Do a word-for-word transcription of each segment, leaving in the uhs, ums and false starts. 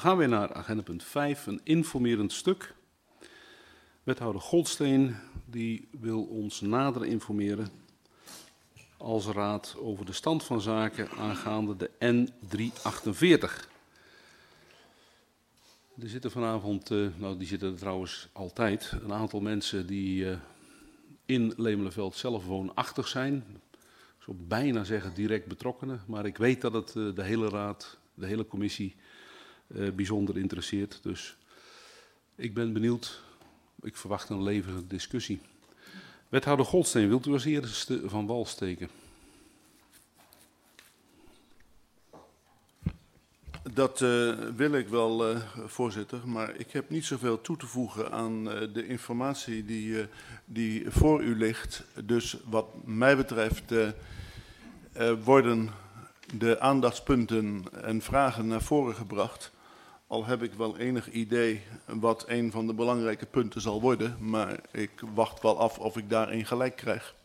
gaan weer naar agenda punt vijf, een informerend stuk. Wethouder Goldsteen die wil ons nader informeren als raad over de stand van zaken aangaande de N driehonderdachtenveertig. Er zitten vanavond, uh, nou die zitten er trouwens altijd, een aantal mensen die uh, in Lemelenveld zelf woonachtig zijn. Ik zou bijna zeggen direct betrokkenen, maar ik weet dat het uh, de hele raad, de hele commissie uh, bijzonder interesseert. Dus ik ben benieuwd, ik verwacht een levende discussie. Wethouder Goldsteen, wilt u als eerste van wal steken? Dat uh, wil ik wel, uh, voorzitter, maar ik heb niet zoveel toe te voegen aan uh, de informatie die, uh, die voor u ligt. Dus wat mij betreft uh, uh, worden de aandachtspunten en vragen naar voren gebracht. Al heb ik wel enig idee wat een van de belangrijke punten zal worden, maar ik wacht wel af of ik daarin gelijk krijg.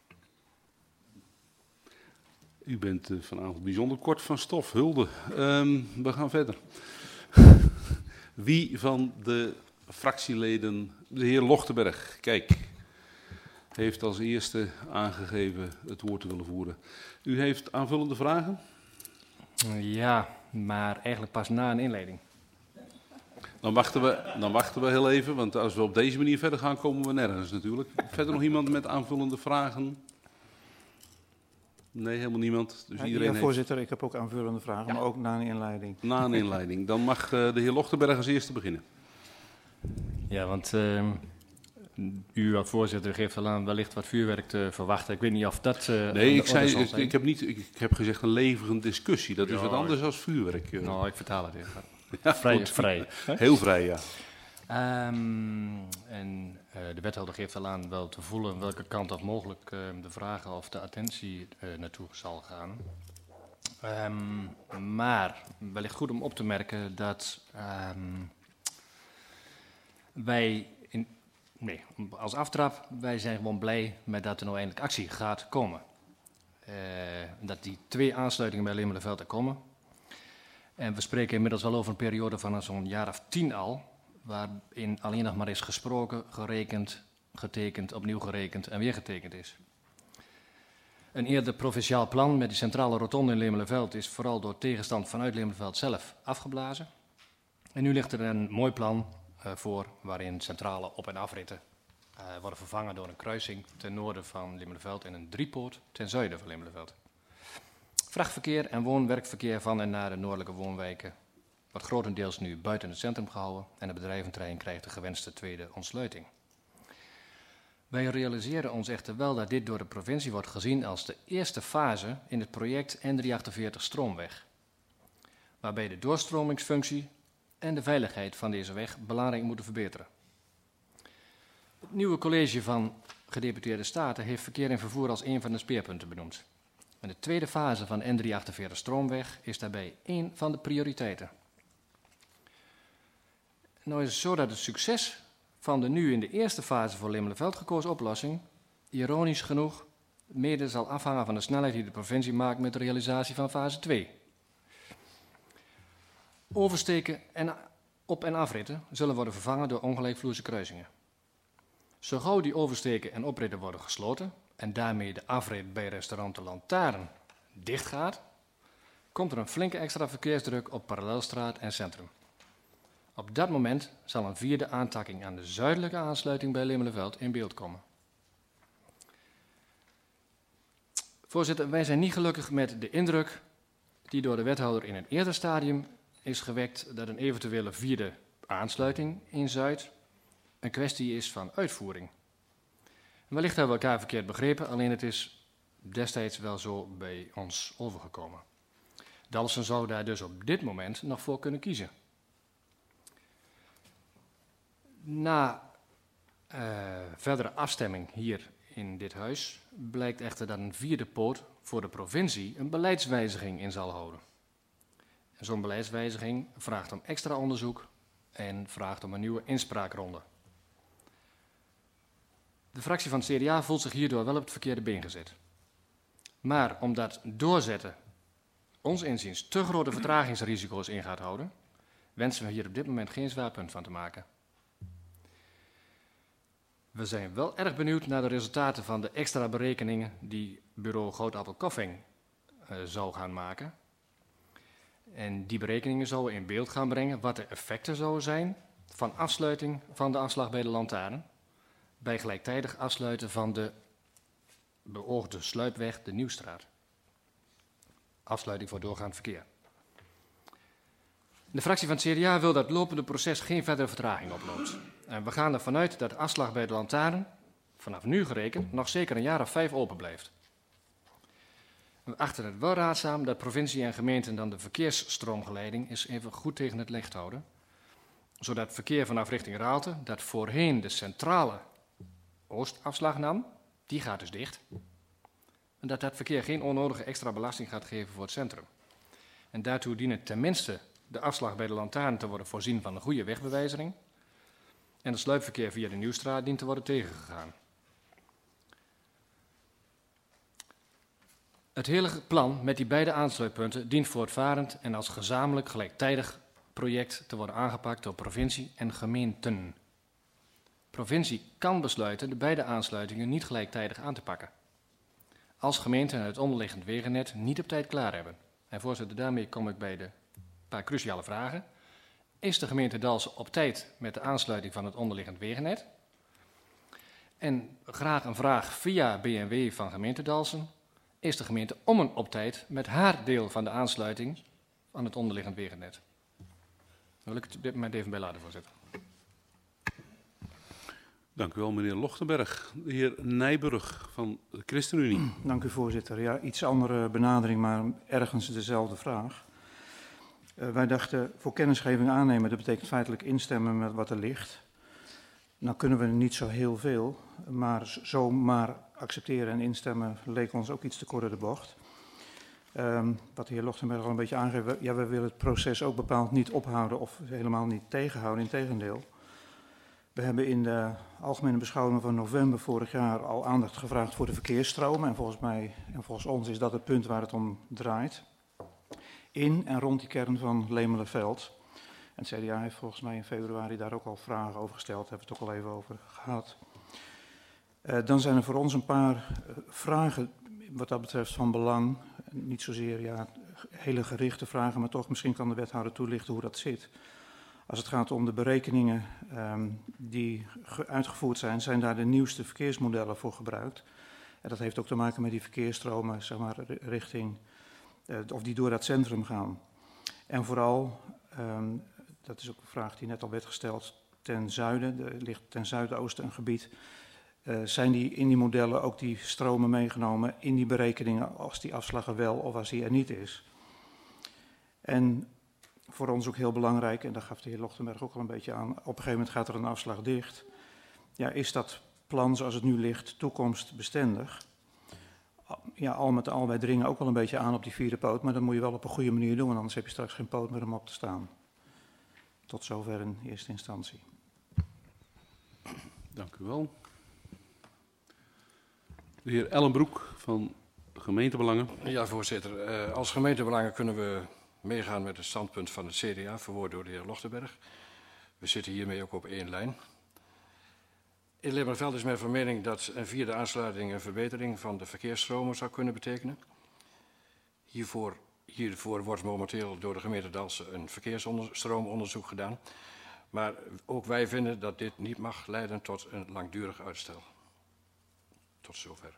U bent uh, vanavond bijzonder kort van stof. Hulde. Um, we gaan verder. Wie van de fractieleden, de heer Lochtenberg, kijk, heeft als eerste aangegeven het woord te willen voeren. U heeft aanvullende vragen? Ja, maar eigenlijk pas na een inleiding. Dan wachten we, dan wachten we heel even, want als we op deze manier verder gaan, komen we nergens natuurlijk. Verder nog iemand met aanvullende vragen? Nee, helemaal niemand. Dus ja, iedereen ja, voorzitter, heeft... ik heb ook aanvullende vragen, ja. Maar ook na een inleiding. Na een inleiding. Dan mag uh, de heer Lochtenberg als eerste beginnen. Ja, want uh, u als voorzitter geeft al aan wellicht wat vuurwerk te verwachten. Ik weet niet of dat... Uh, nee, ik, zei, ik, ik, heb niet, ik, ik heb gezegd een levende discussie. Dat ja, is wat anders dan vuurwerk. Uh. Nou, ik vertaal het even. Ja, vrij, goed. vrij. Heel vrij, ja. Um, en uh, de wethouder geeft al aan wel te voelen welke kant of mogelijk uh, de vragen of de attentie uh, naartoe zal gaan. Um, maar wellicht goed om op te merken dat um, wij, in, nee, als aftrap, wij zijn gewoon blij met dat er nou eindelijk actie gaat komen. Uh, dat die twee aansluitingen bij Lemelenveld er komen. En we spreken inmiddels wel over een periode van zo'n jaar of tien al, waarin alleen nog maar is gesproken, gerekend, getekend, opnieuw gerekend en weer getekend is. Een eerder provinciaal plan met die centrale rotonde in Lemelenveld is vooral door tegenstand vanuit Lemelenveld zelf afgeblazen. En nu ligt er een mooi plan uh, voor waarin centrale op- en afritten uh, worden vervangen door een kruising ten noorden van Lemelenveld en een driepoort ten zuiden van Lemelenveld. Vrachtverkeer en woon-werkverkeer van en naar de noordelijke woonwijken wordt grotendeels nu buiten het centrum gehouden en de bedrijventrein krijgt de gewenste tweede ontsluiting. Wij realiseren ons echter wel dat dit door de provincie wordt gezien als de eerste fase in het project N driehonderdachtenveertig Stroomweg, waarbij de doorstromingsfunctie en de veiligheid van deze weg belangrijk moeten verbeteren. Het nieuwe college van gedeputeerde staten heeft verkeer en vervoer als een van de speerpunten benoemd. En de tweede fase van N driehonderdachtenveertig Stroomweg is daarbij één van de prioriteiten. Nou is het zo dat het succes van de nu in de eerste fase voor Lemelenveld gekozen oplossing, ironisch genoeg, mede zal afhangen van de snelheid die de provincie maakt met de realisatie van fase twee. Oversteken en op- en afritten zullen worden vervangen door ongelijkvloerse kruisingen. Zo gauw die oversteken en opritten worden gesloten en daarmee de afrit bij restaurant De Lantaarn dicht gaat, komt er een flinke extra verkeersdruk op Parallelstraat en Centrum. Op dat moment zal een vierde aantakking aan de zuidelijke aansluiting bij Lemelenveld in beeld komen. Voorzitter, wij zijn niet gelukkig met de indruk die door de wethouder in een eerder stadium is gewekt dat een eventuele vierde aansluiting in Zuid een kwestie is van uitvoering. Wellicht hebben we elkaar verkeerd begrepen, alleen het is destijds wel zo bij ons overgekomen. Dalfsen zou daar dus op dit moment nog voor kunnen kiezen. Na uh, verdere afstemming hier in dit huis blijkt echter dat een vierde poot voor de provincie een beleidswijziging in zal houden. Zo'n beleidswijziging vraagt om extra onderzoek en vraagt om een nieuwe inspraakronde. De fractie van het C D A voelt zich hierdoor wel op het verkeerde been gezet. Maar omdat doorzetten ons inziens te grote vertragingsrisico's in gaat houden, wensen we hier op dit moment geen zwaar punt van te maken. We zijn wel erg benieuwd naar de resultaten van de extra berekeningen die bureau Grootappel-Koffing uh, zou gaan maken. En die berekeningen zouden in beeld gaan brengen wat de effecten zouden zijn van afsluiting van de afslag bij de lantaarn, bij gelijktijdig afsluiten van de beoogde sluipweg de Nieuwstraat. Afsluiting voor doorgaand verkeer. De fractie van het C D A wil dat het lopende proces geen verdere vertraging oploopt. En we gaan ervan uit dat de afslag bij de lantaarn, vanaf nu gerekend, nog zeker een jaar of vijf open blijft. We achten het wel raadzaam dat provincie en gemeenten dan de verkeersstroomgeleiding eens even goed tegen het licht houden. Zodat het verkeer vanaf richting Raalte, dat voorheen de centrale oostafslag nam, die gaat dus dicht. En dat dat verkeer geen onnodige extra belasting gaat geven voor het centrum. En daartoe dienen tenminste de afslag bij de lantaarn te worden voorzien van een goede wegbewijzering. En het sluipverkeer via de Nieuwstraat dient te worden tegengegaan. Het hele plan met die beide aansluitpunten dient voortvarend en als gezamenlijk gelijktijdig project te worden aangepakt door provincie en gemeenten. Provincie kan besluiten de beide aansluitingen niet gelijktijdig aan te pakken. Als gemeenten het onderliggend wegennet niet op tijd klaar hebben. En voorzitter, daarmee kom ik bij de paar cruciale vragen. Is de gemeente Dalsen op tijd met de aansluiting van het onderliggend wegennet? En graag een vraag via B N W van gemeente Dalsen. Is de gemeente Ommen op tijd met haar deel van de aansluiting van het onderliggend wegennet? Daar wil ik het op dit moment even bij laten, voorzitter. Dank u wel, meneer Lochtenberg. De heer Nijburg van de ChristenUnie. Dank u, voorzitter. Ja, iets andere benadering, maar ergens dezelfde vraag. Uh, wij dachten voor kennisgeving aannemen, dat betekent feitelijk instemmen met wat er ligt. Nou kunnen we niet zo heel veel, maar zomaar accepteren en instemmen leek ons ook iets te kort door de bocht. Um, wat de heer Lochtenberg al een beetje aangeeft, ja, we willen het proces ook bepaald niet ophouden of helemaal niet tegenhouden, integendeel. We hebben in de algemene beschouwing van november vorig jaar al aandacht gevraagd voor de verkeersstromen. En volgens mij en volgens ons is dat het punt waar het om draait. In en rond die kern van Lemelenveld. En het C D A heeft volgens mij in februari daar ook al vragen over gesteld. Daar hebben we het ook al even over gehad. Uh, dan zijn er voor ons een paar uh, vragen wat dat betreft van belang. Niet zozeer ja, hele gerichte vragen, maar toch misschien kan de wethouder toelichten hoe dat zit. Als het gaat om de berekeningen um, die uitgevoerd zijn, zijn daar de nieuwste verkeersmodellen voor gebruikt. En dat heeft ook te maken met die verkeersstromen, zeg maar, richting, uh, of die door dat centrum gaan. En vooral, um, dat is ook een vraag die net al werd gesteld, ten zuiden, er ligt ten zuidoosten een gebied. Uh, zijn die in die modellen ook die stromen meegenomen in die berekeningen als die afslag er wel of als die er niet is? En voor ons ook heel belangrijk, en daar gaf de heer Lochtenberg ook al een beetje aan, op een gegeven moment gaat er een afslag dicht. Ja, is dat plan zoals het nu ligt toekomstbestendig? Ja, al met al, wij dringen ook wel een beetje aan op die vierde poot, maar dat moet je wel op een goede manier doen, want anders heb je straks geen poot meer om op te staan. Tot zover in eerste instantie. Dank u wel. De heer Ellenbroek van Gemeentebelangen. Ja, voorzitter. Uh, als Gemeentebelangen kunnen we meegaan met het standpunt van het C D A, verwoord door de heer Lochtenberg. We zitten hiermee ook op één lijn. In Lemelenveld is men van mening dat een vierde aansluiting een verbetering van de verkeersstromen zou kunnen betekenen. Hiervoor, hiervoor wordt momenteel door de gemeente Dalsen een verkeersstroomonderzoek gedaan. Maar ook wij vinden dat dit niet mag leiden tot een langdurig uitstel. Tot zover.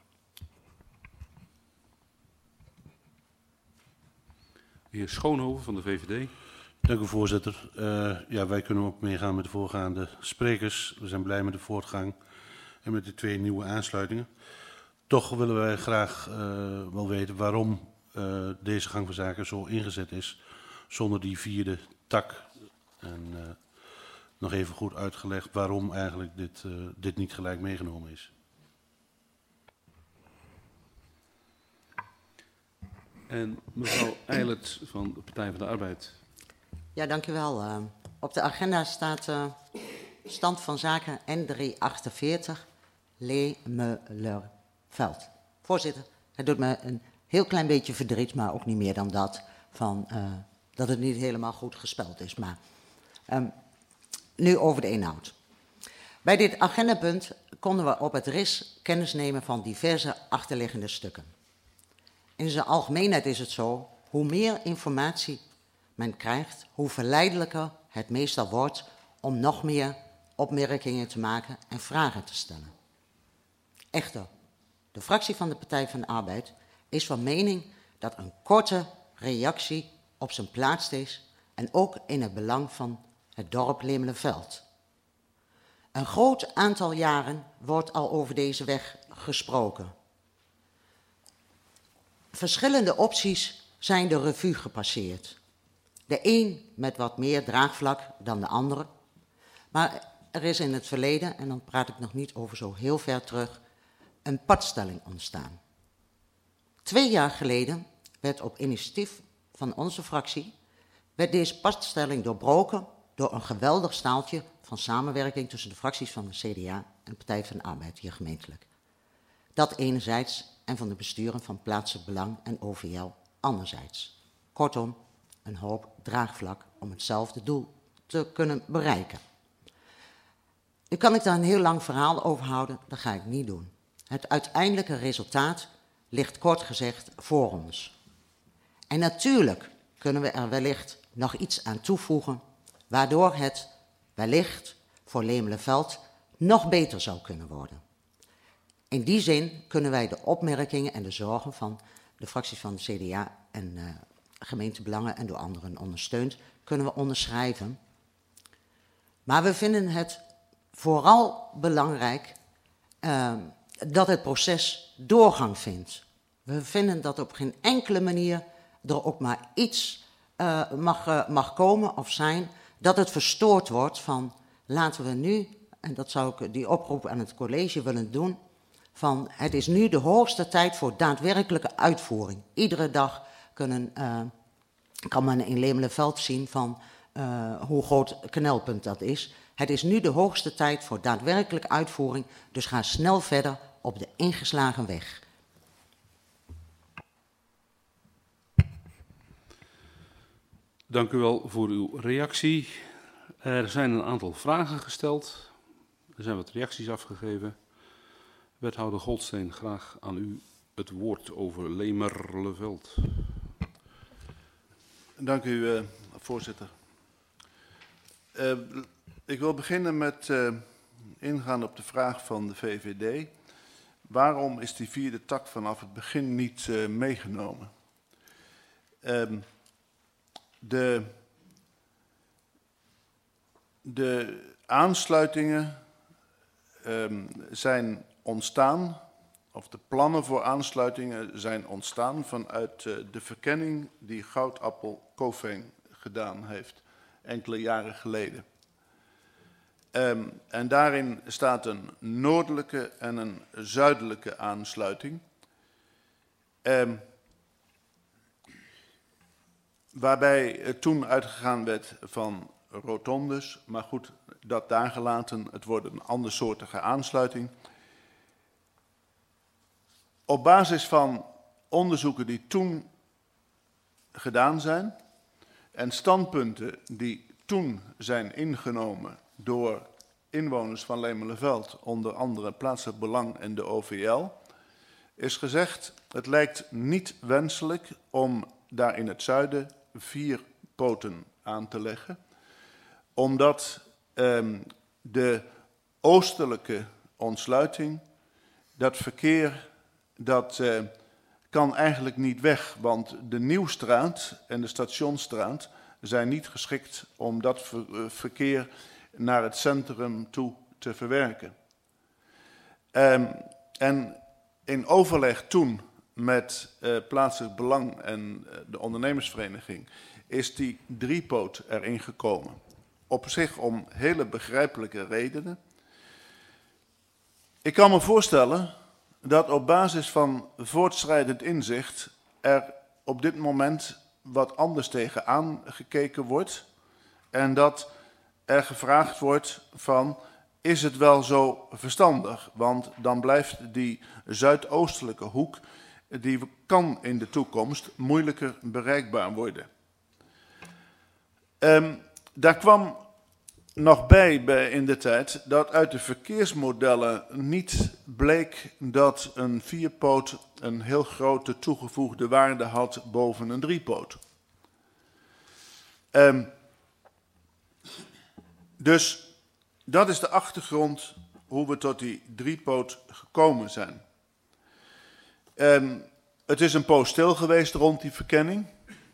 De heer Schoonhoven van de V V D. Dank u, voorzitter. Uh, ja, wij kunnen ook meegaan met de voorgaande sprekers. We zijn blij met de voortgang en met de twee nieuwe aansluitingen. Toch willen wij graag uh, wel weten waarom uh, deze gang van zaken zo ingezet is zonder die vierde tak. En uh, nog even goed uitgelegd waarom eigenlijk dit, uh, dit niet gelijk meegenomen is. En mevrouw Eilert van de Partij van de Arbeid. Ja, dank u wel. Uh, op de agenda staat uh, stand van zaken N driehonderdachtenveertig Lemelerveld. Voorzitter, het doet me een heel klein beetje verdriet, maar ook niet meer dan dat, van, uh, dat het niet helemaal goed gespeld is. Maar Um, nu over de inhoud. Bij dit agendapunt konden we op het R I S kennis nemen van diverse achterliggende stukken. In zijn algemeenheid is het zo, hoe meer informatie men krijgt, hoe verleidelijker het meestal wordt om nog meer opmerkingen te maken en vragen te stellen. Echter, de fractie van de Partij van de Arbeid is van mening dat een korte reactie op zijn plaats is en ook in het belang van het dorp Lemelenveld. Een groot aantal jaren wordt al over deze weg gesproken. Verschillende opties zijn de revue gepasseerd. De een met wat meer draagvlak dan de andere. Maar er is in het verleden, en dan praat ik nog niet over zo heel ver terug, een padstelling ontstaan. Twee jaar geleden werd op initiatief van onze fractie werd deze padstelling doorbroken door een geweldig staaltje van samenwerking tussen de fracties van de C D A en de Partij van de Arbeid hier gemeentelijk. Dat enerzijds en van de besturen van Plaatselijk Belang en O V L anderzijds. Kortom, een hoop draagvlak om hetzelfde doel te kunnen bereiken. Nu kan ik daar een heel lang verhaal over houden, dat ga ik niet doen. Het uiteindelijke resultaat ligt kort gezegd voor ons. En natuurlijk kunnen we er wellicht nog iets aan toevoegen, waardoor het wellicht voor Lemelenveld nog beter zou kunnen worden. In die zin kunnen wij de opmerkingen en de zorgen van de fracties van de C D A en uh, gemeentebelangen en door anderen ondersteund, kunnen we onderschrijven. Maar we vinden het vooral belangrijk uh, dat het proces doorgang vindt. We vinden dat op geen enkele manier er ook maar iets uh, mag, uh, mag komen of zijn dat het verstoord wordt van laten we nu, en dat zou ik die oproep aan het college willen doen, van het is nu de hoogste tijd voor daadwerkelijke uitvoering. Iedere dag kunnen, uh, kan men in Lemelenveld zien van uh, hoe groot knelpunt dat is. Het is nu de hoogste tijd voor daadwerkelijke uitvoering, dus ga snel verder op de ingeslagen weg. Dank u wel voor uw reactie. Er zijn een aantal vragen gesteld. Er zijn wat reacties afgegeven. Wethouder Goldsteen, graag aan u het woord over Lemerleveld. Dank u, uh, voorzitter. Uh, ik wil beginnen met uh, ingaan op de vraag van de V V D. Waarom is die vierde tak vanaf het begin niet uh, meegenomen? Uh, de, de aansluitingen uh, zijn ontstaan, of de plannen voor aansluitingen zijn ontstaan vanuit uh, de verkenning die Goudappel Coveng gedaan heeft enkele jaren geleden. Um, en daarin staat een noordelijke en een zuidelijke aansluiting. Um, waarbij het toen uitgegaan werd van rotondes, maar goed, dat daar gelaten, het wordt een andersoortige aansluiting. Op basis van onderzoeken die toen gedaan zijn en standpunten die toen zijn ingenomen door inwoners van Lemelenveld, onder andere Plaatselijk Belang en de O V L, is gezegd, het lijkt niet wenselijk om daar in het zuiden vier poten aan te leggen, omdat um, de oostelijke ontsluiting, dat verkeer, dat uh, kan eigenlijk niet weg, want de Nieuwstraat en de Stationsstraat zijn niet geschikt om dat ver, uh, verkeer naar het centrum toe te verwerken. Um, en in overleg toen met uh, Plaatselijk Belang en uh, de ondernemersvereniging is die driepoot erin gekomen. Op zich om hele begrijpelijke redenen. Ik kan me voorstellen dat op basis van voortschrijdend inzicht er op dit moment wat anders tegenaan gekeken wordt en dat er gevraagd wordt van, is het wel zo verstandig? Want dan blijft die zuidoostelijke hoek, die kan in de toekomst moeilijker bereikbaar worden. Um, daar kwam nog bij, bij in de tijd dat uit de verkeersmodellen niet bleek dat een vierpoot een heel grote toegevoegde waarde had boven een driepoot. Um, dus dat is de achtergrond hoe we tot die driepoot gekomen zijn. Um, het is een poos stil geweest rond die verkenning.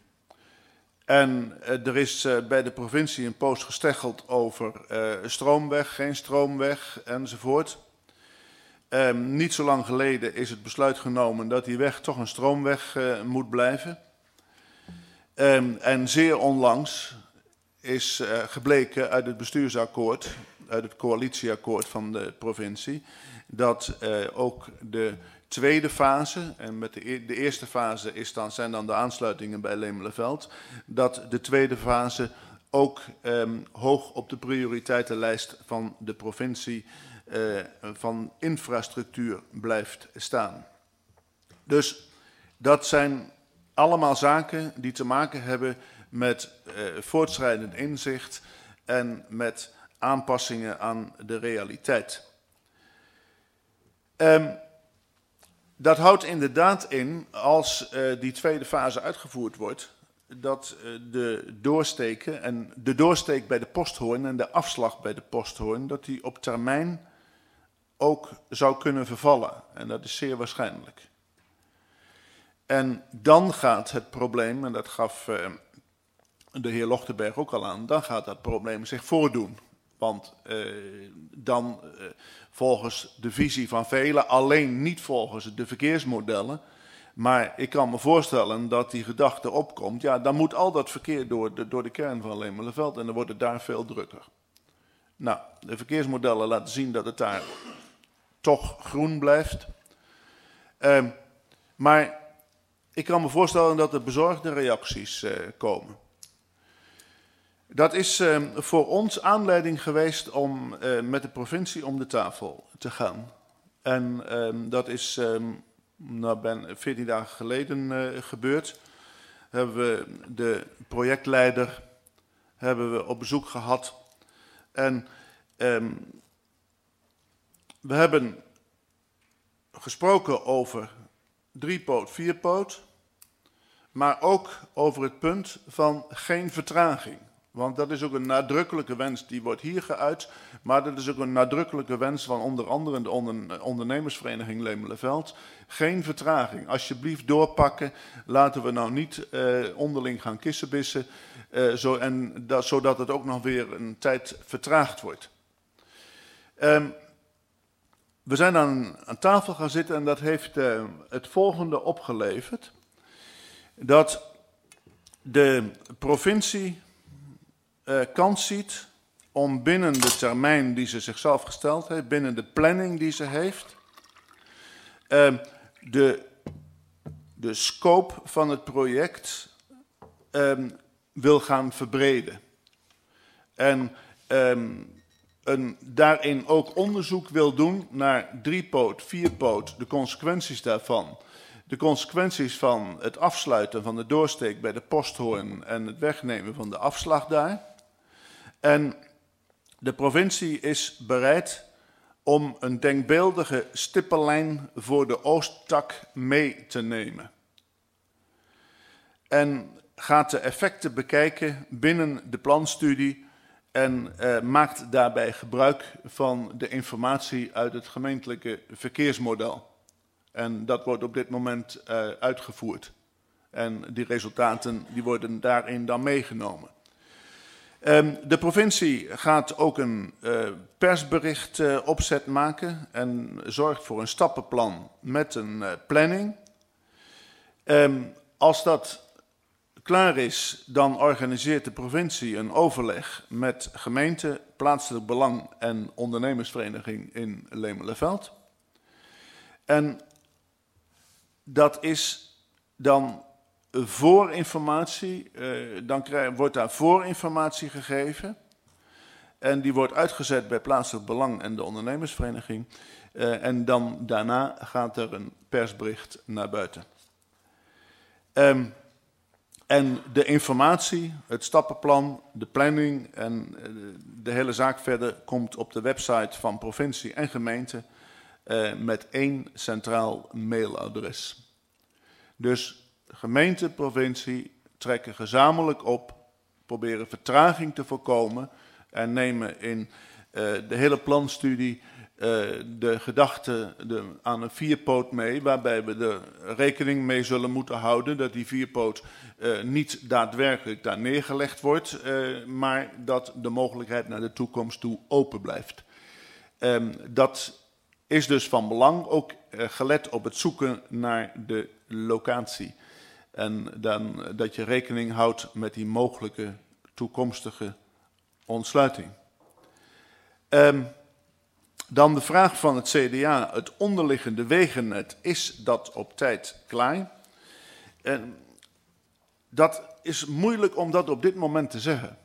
En uh, er is uh, bij de provincie een poos gesteggeld over uh, stroomweg, geen stroomweg enzovoort. Um, niet zo lang geleden is het besluit genomen dat die weg toch een stroomweg uh, moet blijven. Um, en zeer onlangs is uh, gebleken uit het bestuursakkoord, uit het coalitieakkoord van de provincie, dat uh, ook de tweede fase, en met de, e de eerste fase is dan, zijn dan de aansluitingen bij Lemelenveld, dat de tweede fase ook um, hoog op de prioriteitenlijst van de provincie uh, van infrastructuur blijft staan. Dus dat zijn allemaal zaken die te maken hebben met uh, voortschrijdend inzicht en met aanpassingen aan de realiteit. Um, dat houdt inderdaad in, als uh, die tweede fase uitgevoerd wordt, dat uh, de doorsteken en de doorsteek bij de Posthoorn en de afslag bij de Posthoorn, dat die op termijn ook zou kunnen vervallen. En dat is zeer waarschijnlijk. En dan gaat het probleem, en dat gaf uh, de heer Lochtenberg ook al aan, dan gaat dat probleem zich voordoen. Want uh, dan uh, volgens de visie van velen, alleen niet volgens de verkeersmodellen, maar ik kan me voorstellen dat die gedachte opkomt, ja, dan moet al dat verkeer door de, door de kern van Lemelenveld en dan wordt het daar veel drukker. Nou, de verkeersmodellen laten zien dat het daar toch groen blijft. Uh, maar ik kan me voorstellen dat er bezorgde reacties uh, komen. Dat is uh, voor ons aanleiding geweest om uh, met de provincie om de tafel te gaan. En uh, dat is uh, nou, ben veertien dagen geleden uh, gebeurd. Hebben we de projectleider hebben we op bezoek gehad. En um, we hebben gesproken over driepoot, vierpoot. Maar ook over het punt van geen vertraging. Want dat is ook een nadrukkelijke wens, die wordt hier geuit. Maar dat is ook een nadrukkelijke wens van onder andere de onder, ondernemersvereniging Lemelenveld. Geen vertraging. Alsjeblieft doorpakken. Laten we nou niet uh, onderling gaan kissenbissen. Uh, zo, en dat, zodat het ook nog weer een tijd vertraagd wordt. Um, we zijn aan, aan tafel gaan zitten en dat heeft uh, het volgende opgeleverd. Dat de provincie uh, kans ziet om binnen de termijn die ze zichzelf gesteld heeft, binnen de planning die ze heeft, uh, de, de scope van het project um, wil gaan verbreden. En um, een, daarin ook onderzoek wil doen naar driepoot, vierpoot, de consequenties daarvan. De consequenties van het afsluiten van de doorsteek bij de Posthoorn en het wegnemen van de afslag daar. En de provincie is bereid om een denkbeeldige stippellijn voor de oosttak mee te nemen. En gaat de effecten bekijken binnen de planstudie en uh, maakt daarbij gebruik van de informatie uit het gemeentelijke verkeersmodel. En dat wordt op dit moment uh, uitgevoerd. En die resultaten die worden daarin dan meegenomen. Um, de provincie gaat ook een uh, persbericht uh, opzet maken en zorgt voor een stappenplan met een uh, planning. Um, als dat klaar is, dan organiseert de provincie een overleg met gemeente, plaatselijk belang en ondernemersvereniging in Lemelenveld. En dat is dan voorinformatie, uh, dan krijg, wordt daar voorinformatie gegeven. En die wordt uitgezet bij plaatselijk belang en de ondernemersvereniging. Uh, en dan daarna gaat er een persbericht naar buiten. Um, En de informatie, het stappenplan, de planning en de hele zaak verder komt op de website van provincie en gemeente uh, met één centraal mailadres. Dus gemeente, provincie trekken gezamenlijk op, proberen vertraging te voorkomen en nemen in uh, de hele planstudie uh, de gedachte de, aan een vierpoot mee, waarbij we er rekening mee zullen moeten houden dat die vierpoot uh, niet daadwerkelijk daar neergelegd wordt, uh, maar dat de mogelijkheid naar de toekomst toe open blijft. Um, dat is dus van belang, ook uh, gelet op het zoeken naar de locatie. En dan dat je rekening houdt met die mogelijke toekomstige ontsluiting. Um, dan de vraag van het C D A, het onderliggende wegennet, is dat op tijd klaar? En dat is moeilijk om dat op dit moment te zeggen.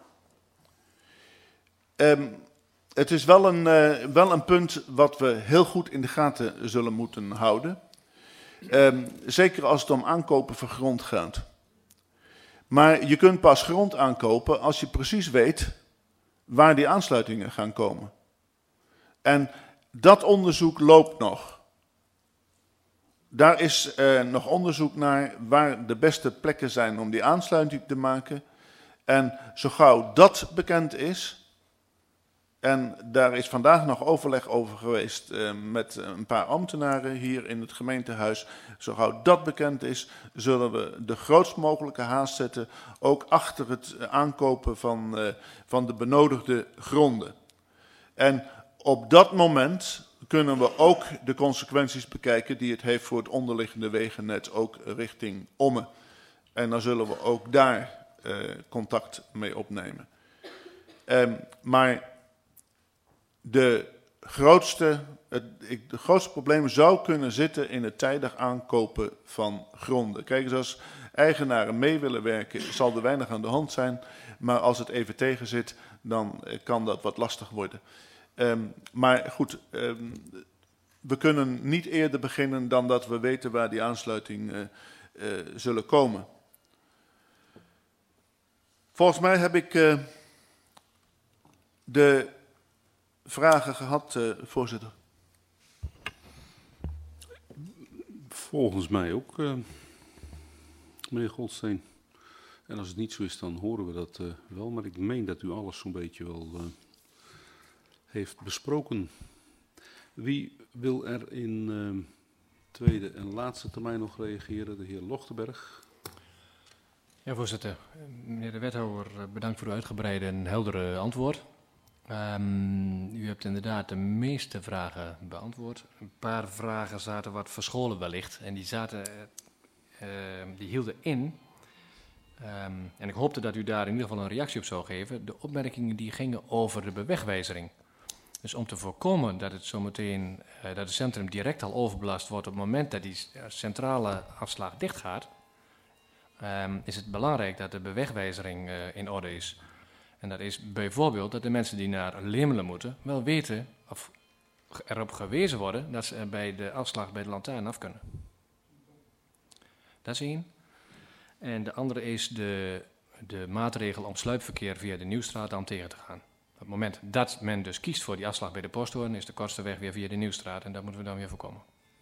Um, het is wel een, uh, wel een punt wat we heel goed in de gaten zullen moeten houden. Um, zeker als het om aankopen van grond gaat. Maar je kunt pas grond aankopen als je precies weet waar die aansluitingen gaan komen. En dat onderzoek loopt nog. Daar is uh, nog onderzoek naar waar de beste plekken zijn om die aansluiting te maken. En zo gauw dat bekend is, en daar is vandaag nog overleg over geweest uh, met een paar ambtenaren hier in het gemeentehuis. Zo gauw dat bekend is, zullen we de grootst mogelijke haast zetten, ook achter het aankopen van, uh, van de benodigde gronden. En op dat moment kunnen we ook de consequenties bekijken die het heeft voor het onderliggende wegennet, ook richting Ommen. En dan zullen we ook daar uh, contact mee opnemen. Um, maar de grootste, het de grootste probleem zou kunnen zitten in het tijdig aankopen van gronden. Kijk eens, als eigenaren mee willen werken, zal er weinig aan de hand zijn. Maar als het even tegen zit, dan kan dat wat lastig worden. Um, maar goed, um, we kunnen niet eerder beginnen dan dat we weten waar die aansluitingen uh, uh, zullen komen. Volgens mij heb ik uh, de vragen gehad, uh, voorzitter. Volgens mij ook, uh, meneer Goldsteen. En als het niet zo is, dan horen we dat uh, wel. Maar ik meen dat u alles zo'n beetje wel uh, heeft besproken. Wie wil er in uh, tweede en laatste termijn nog reageren? De heer Lochtenberg. Ja, voorzitter. Meneer de wethouder, bedankt voor uw uitgebreide en heldere antwoord. Um, u hebt inderdaad de meeste vragen beantwoord. Een paar vragen zaten wat verscholen wellicht. En die, zaten, uh, die hielden in. Um, en ik hoopte dat u daar in ieder geval een reactie op zou geven. De opmerkingen die gingen over de bewegwijzering. Dus om te voorkomen dat het zometeen, uh, dat het centrum direct al overbelast wordt op het moment dat die centrale afslag dichtgaat, um, is het belangrijk dat de bewegwijzering uh, in orde is. En dat is bijvoorbeeld dat de mensen die naar Leemelen moeten wel weten of erop gewezen worden dat ze bij de afslag bij de lantaarn af kunnen. Dat is één. En de andere is de, de maatregel om sluipverkeer via de Nieuwstraat dan tegen te gaan. Op het moment dat men dus kiest voor die afslag bij de posthoorn, is de kortste weg weer via de Nieuwstraat en dat moeten we dan weer voorkomen.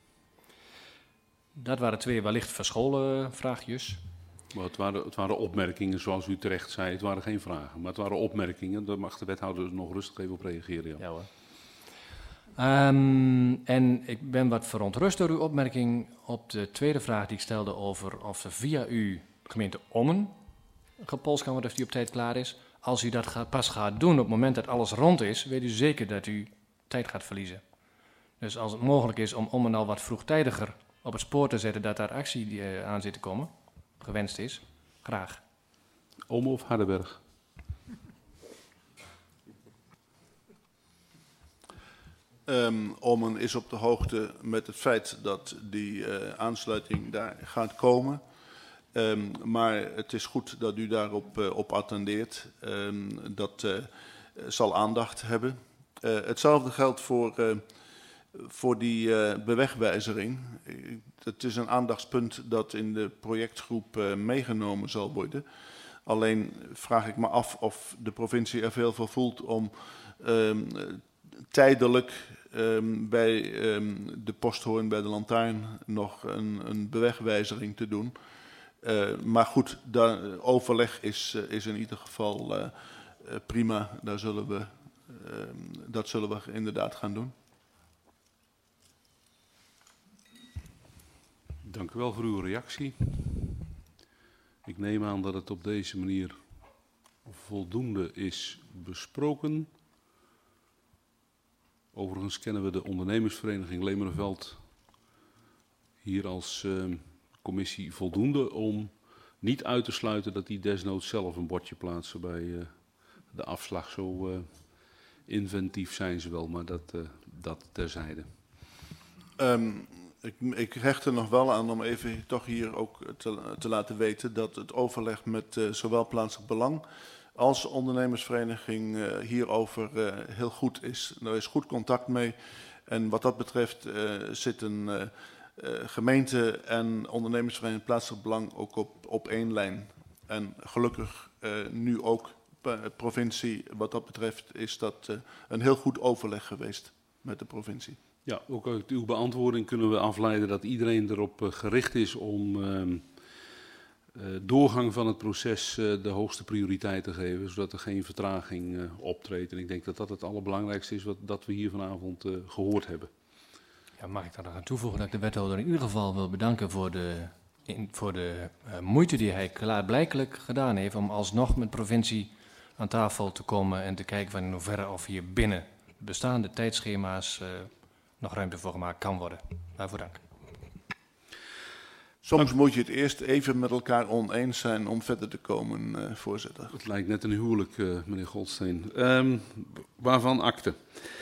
Dat waren twee wellicht verscholen vraagjes. Maar het, waren, het waren opmerkingen, zoals u terecht zei. Het waren geen vragen, maar het waren opmerkingen. Daar mag de wethouder nog rustig even op reageren. Ja, ja hoor. Um, en ik ben wat verontrust door uw opmerking op de tweede vraag die ik stelde over of er via u gemeente Ommen gepolst kan worden of die op tijd klaar is. Als u dat gaat, pas gaat doen op het moment dat alles rond is, weet u zeker dat u tijd gaat verliezen. Dus als het mogelijk is om Ommen al wat vroegtijdiger op het spoor te zetten dat daar actie uh, aan zit te komen, gewenst is, graag. Ommen of Hardenberg? Um, Ommen is op de hoogte met het feit dat die uh, aansluiting daar gaat komen. Um, maar het is goed dat u daarop uh, op attendeert. Um, dat uh, zal aandacht hebben. Uh, hetzelfde geldt voor uh, voor die uh, bewegwijzering. Het is een aandachtspunt dat in de projectgroep uh, meegenomen zal worden. Alleen vraag ik me af of de provincie er veel voor voelt om um, tijdelijk um, bij um, de posthoorn, bij de lantaarn, nog een, een bewegwijzering te doen. Uh, maar goed, daar, overleg is, uh, is in ieder geval uh, uh, prima. Daar zullen we, uh, dat zullen we inderdaad gaan doen. Dank u wel voor uw reactie. Ik neem aan dat het op deze manier voldoende is besproken. Overigens kennen we de ondernemersvereniging Lemerenveld hier als uh, commissie voldoende om niet uit te sluiten dat die desnoods zelf een bordje plaatsen bij uh, de afslag. Zo uh, inventief zijn ze wel, maar dat, uh, dat terzijde. Um, ik, ik hecht er nog wel aan om even toch hier ook te, te laten weten dat het overleg met uh, zowel Plaatselijk Belang als ondernemersvereniging uh, hierover uh, heel goed is. Er is goed contact mee en wat dat betreft uh, zitten uh, uh, gemeente en ondernemersvereniging Plaatselijk Belang ook op, op één lijn. En gelukkig uh, nu ook uh, provincie, wat dat betreft is dat uh, een heel goed overleg geweest met de provincie. Ja, ook uit uw beantwoording kunnen we afleiden dat iedereen erop uh, gericht is om uh, uh, doorgang van het proces uh, de hoogste prioriteit te geven, zodat er geen vertraging uh, optreedt. En ik denk dat dat het allerbelangrijkste is wat dat we hier vanavond uh, gehoord hebben. Ja, mag ik daar nog aan toevoegen dat ik de wethouder in ieder geval wil bedanken voor de, in, voor de uh, moeite die hij klaarblijkelijk gedaan heeft om alsnog met provincie aan tafel te komen en te kijken van in hoeverre of hier binnen bestaande tijdschema's uh, nog ruimte voor gemaakt kan worden. Daarvoor dank. Soms moet je het eerst even met elkaar oneens zijn om verder te komen, uh, voorzitter. Het lijkt net een huwelijk, uh, meneer Goldsteen. Um, waarvan akte.